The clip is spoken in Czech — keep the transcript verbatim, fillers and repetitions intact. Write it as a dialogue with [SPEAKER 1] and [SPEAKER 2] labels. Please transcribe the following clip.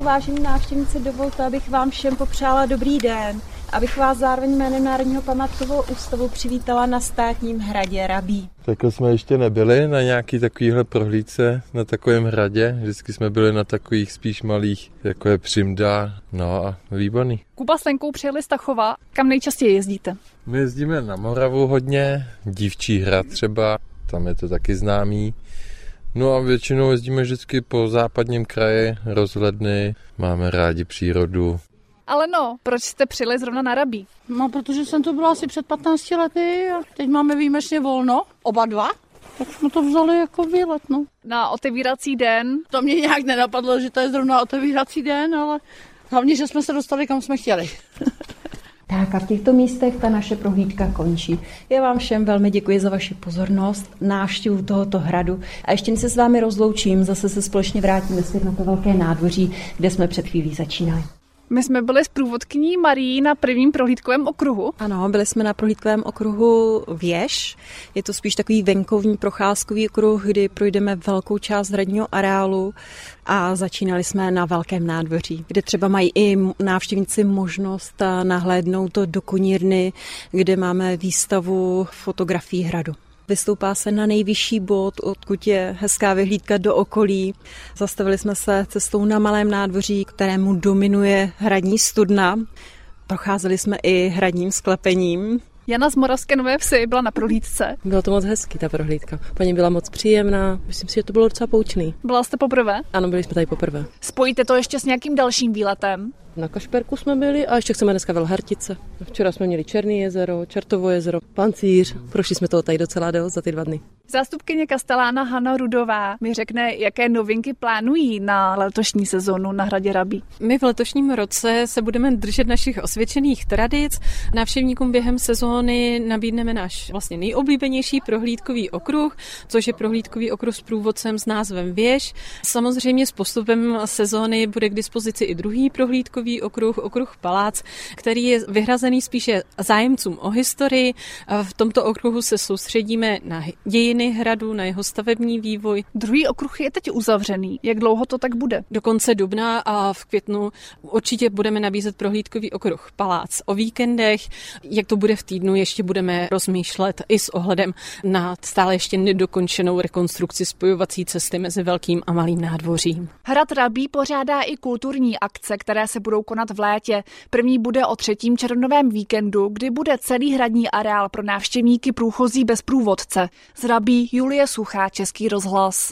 [SPEAKER 1] vážení návštěvníci, dovolte, abych vám všem popřála dobrý den, abych vás zároveň jménem Národního památkového ústavu přivítala na Státním hradě Rabí.
[SPEAKER 2] Tak jsme ještě nebyli na nějaký takovýhle prohlídce na takovém hradě, vždycky jsme byli na takových spíš malých, jako je Přimda, no a výborný.
[SPEAKER 3] Kuba s Lenkou přijeli z Tachova, kam nejčastěji jezdíte?
[SPEAKER 2] My jezdíme na Moravu hodně, Dívčí hrad třeba, tam je to taky známý. No a většinou jezdíme vždycky po západním kraji, rozhledny, máme rádi přírodu.
[SPEAKER 3] Ale no, proč jste přijeli zrovna na Rabí?
[SPEAKER 4] No, protože jsem to byla asi před patnácti lety a teď máme výjimečně volno, oba dva, tak jsme to vzali jako výlet, no.
[SPEAKER 3] Na otevírací den?
[SPEAKER 4] To mě nějak nenapadlo, že to je zrovna otevírací den, ale hlavně, že jsme se dostali, kam jsme chtěli.
[SPEAKER 1] Tak a v těchto místech ta naše prohlídka končí. Já vám všem velmi děkuji za vaši pozornost, návštěvu tohoto hradu a ještě než se s vámi rozloučím, zase se společně vrátíme zpět na to velké nádvoří, kde jsme před chvílí začínali.
[SPEAKER 3] My jsme byli s průvodkyní Marií na prvním prohlídkovém okruhu.
[SPEAKER 1] Ano, byli jsme na prohlídkovém okruhu Věž. Je to spíš takový venkovní procházkový okruh, kdy projdeme velkou část hradního areálu a začínali jsme na velkém nádvoří, kde třeba mají i návštěvníci možnost nahlédnout do konírny, kde máme výstavu fotografií hradu. Vystoupá se na nejvyšší bod, odkud je hezká vyhlídka do okolí. Zastavili jsme se cestou na malém nádvoří, kterému dominuje hradní studna. Procházeli jsme i hradním sklepením.
[SPEAKER 3] Jana z Moravské Nové Vsi byla na prohlídce.
[SPEAKER 5] Bylo to moc hezký, ta prohlídka. Paní byla moc příjemná, myslím si, že to bylo docela poučný.
[SPEAKER 3] Byla jste poprvé?
[SPEAKER 5] Ano, byli jsme tady poprvé.
[SPEAKER 3] Spojíte to ještě s nějakým dalším výletem?
[SPEAKER 5] Na Kašperku jsme byli a ještě chceme dneska Velhartice. Včera jsme měli Černý jezero, Čertovo jezero, Pancíř. Prošli jsme toho tady docela dost za ty dva dny.
[SPEAKER 3] Zástupkyně Kastelána Hana Rudová mi řekne, jaké novinky plánují na letošní sezonu na hradě Rabí.
[SPEAKER 6] My v letošním roce se budeme držet našich osvědčených tradic. Návštěvníkům během sezóny nabídneme náš vlastně nejoblíbenější prohlídkový okruh, což je prohlídkový okruh s průvodcem s názvem Věž. Samozřejmě s postupem sezóny bude k dispozici i druhý prohlídkový okruh, okruh Palác, který je vyhrazený spíše zájemcům o historii. V tomto okruhu se soustředíme na dějiny hradu, na jeho stavební vývoj.
[SPEAKER 3] Druhý okruh je teď uzavřený. Jak dlouho to tak bude?
[SPEAKER 6] Do konce dubna a v květnu určitě budeme nabízet prohlídkový okruh Palác. O víkendech, jak to bude v týdnu, ještě budeme rozmýšlet i s ohledem na stále ještě nedokončenou rekonstrukci spojovací cesty mezi velkým a malým nádvořím.
[SPEAKER 3] Hrad Rabí pořádá i kulturní akce, které se budou konat v létě. První bude o třetím červnovém víkendu, kdy bude celý hradní areál pro návštěvníky průchozí bez průvodce. Z Rabí Julie Suchá, Český rozhlas.